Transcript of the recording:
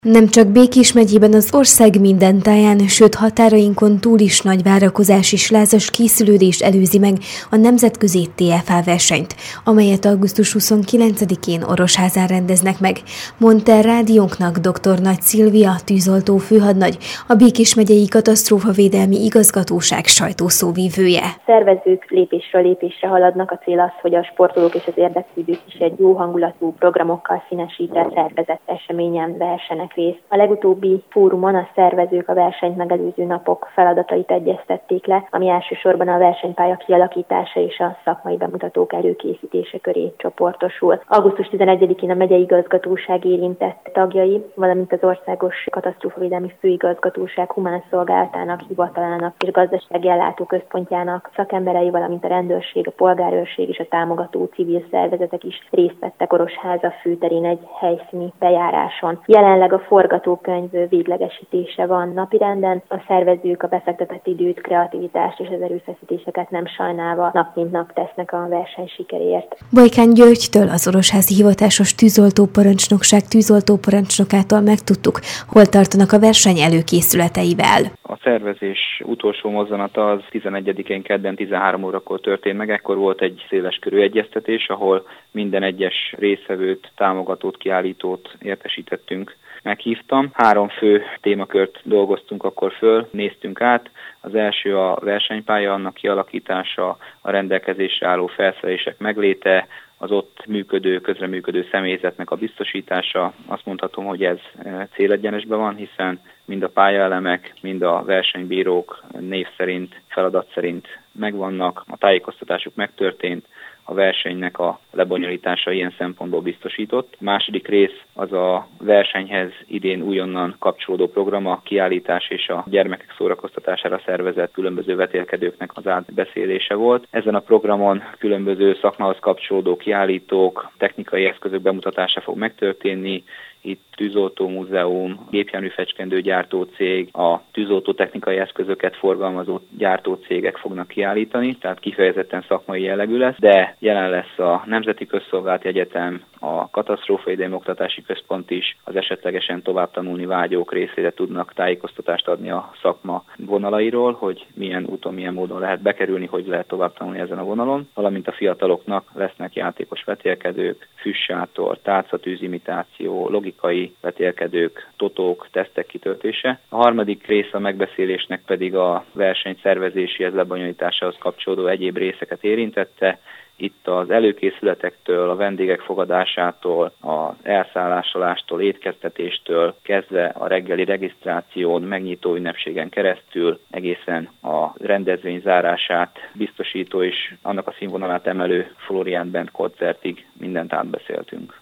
Nem csak Békés megyében, az ország minden táján, sőt határainkon túl is nagy várakozás és lázas készülődés előzi meg a nemzetközi TFA versenyt, amelyet augusztus 29-én Orosházán rendeznek meg, mondta rádiónknak dr. Nagy Szilvia, tűzoltó főhadnagy, a Békés megyei katasztrófavédelmi igazgatóság sajtószóvivője. Szervezők lépésről lépésre haladnak, a cél az, hogy a sportolók és az érdeklődők is egy jó hangulatú programokkal színesített szervezett eseményen vehessenek részt. A legutóbbi fórumon a szervezők a versenyt megelőző napok feladatait egyeztették le, ami elsősorban a versenypálya kialakítása és a szakmai bemutatók előkészítése köré csoportosul. Augusztus 11-én a megyei igazgatóság érintett tagjai, valamint az Országos Katasztrófavédelmi Főigazgatóság humán szolgálatának, hivatalának és gazdasági ellátóközpontjának szakemberei, valamint a rendőrség, a polgárőrség és a támogató civil szervezetek is részt vettek Orosháza főterén egy helyszíni bejáráson. Jelenleg a forgatókönyv véglegesítése van napirenden, a szervezők a befektetett időt, kreativitást és az erőfeszítéseket nem sajnálva nap mint nap tesznek a verseny sikeréért. Bajkán Györgytől, az Orosházi Hivatásos Tűzoltóparancsnokság tűzoltóparancsnokától megtudtuk, hol tartanak a verseny előkészületeivel. A szervezés utolsó mozzanata az 11-én kedden 13 órakor történt meg, ekkor volt egy széleskörű egyeztetés, ahol minden egyes résztvevőt, támogatót, kiállítót értesítettünk. Meghívtam. 3 fő témakört dolgoztunk akkor föl, néztünk át. Az első a versenypálya, annak kialakítása, a rendelkezésre álló felszerelések megléte, az ott közreműködő személyzetnek a biztosítása. Azt mondhatom, hogy ez célegyenesben van, hiszen mind a pályaelemek, mind a versenybírók név szerint, feladat szerint megvannak, a tájékoztatásuk megtörtént, a versenynek a lebonyolítása ilyen szempontból biztosított. A második rész az a versenyhez idén újonnan kapcsolódó program, a kiállítás és a gyermekek szórakoztatására szervezett különböző vetélkedőknek az átbeszélése volt. Ezen a programon különböző szakmához kapcsolódó kiállítók, technikai eszközök bemutatása fog megtörténni. Itt tűzoltómúzeum, gépjárműfecskendő gyártócég, a tűzoltó technikai eszközöket forgalmazó gyártócégek fognak kiállítani, tehát kifejezetten szakmai jellegű lesz, de jelen lesz a Nemzeti Közszolgálati Egyetem, a Katasztrófavédelmi Oktatási Központ is, az esetlegesen tovább tanulni vágyók részére tudnak tájékoztatást adni a szakma vonalairól, hogy milyen úton, milyen módon lehet bekerülni, hogy lehet tovább tanulni ezen a vonalon, valamint a fiataloknak lesznek játékos vetélkedők, füstsátor, tárcatűzimitáció, logikai vetélkedők, totók, tesztek kitöltése. A harmadik része a megbeszélésnek pedig a verseny szervezéséhez, lebonyolításához kapcsolódó egyéb részeket érintette. Itt az előkészületektől, a vendégek fogadásától, az elszállásolástól, étkeztetéstől kezdve a reggeli regisztráción, megnyitó ünnepségen keresztül egészen a rendezvény zárását biztosító és annak a színvonalát emelő Florian Band koncertig mindent átbeszéltünk.